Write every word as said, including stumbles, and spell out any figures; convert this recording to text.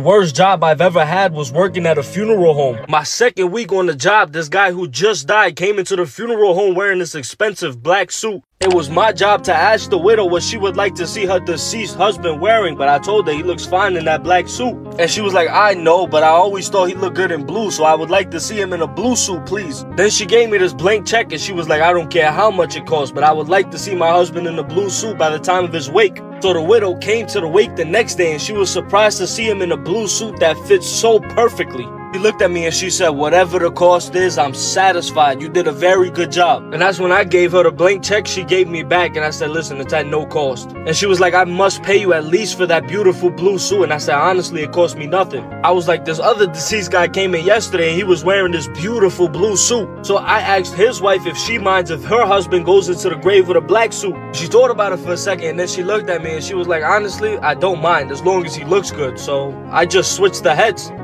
worst job I've ever had was working at a funeral home. My second week on the job, this guy who just died came into the funeral home wearing this expensive black suit. It was my job to ask the widow what she would like to see her deceased husband wearing, but I told her he looks fine in that black suit. And she was like, I know, but I always thought he looked good in blue, so I would like to see him in a blue suit, please. Then she gave me this blank check and she was like, I don't care how much it costs, but I would like to see my husband in a blue suit by the time of his wake. So the widow came to the wake the next day and she was surprised to see him in a blue suit that fits so perfectly. She looked at me and she said, whatever the cost is, I'm satisfied. You did a very good job. And that's when I gave her the blank check she gave me back. And I said, listen, it's at no cost. And she was like, I must pay you at least for that beautiful blue suit. And I said, honestly, it cost me nothing. I was like, this other deceased guy came in yesterday and he was wearing this beautiful blue suit. So I asked his wife if she minds if her husband goes into the grave with a black suit. She thought about it for a second and then she looked at me and she was like, honestly, I don't mind as long as he looks good. So I just switched the heads.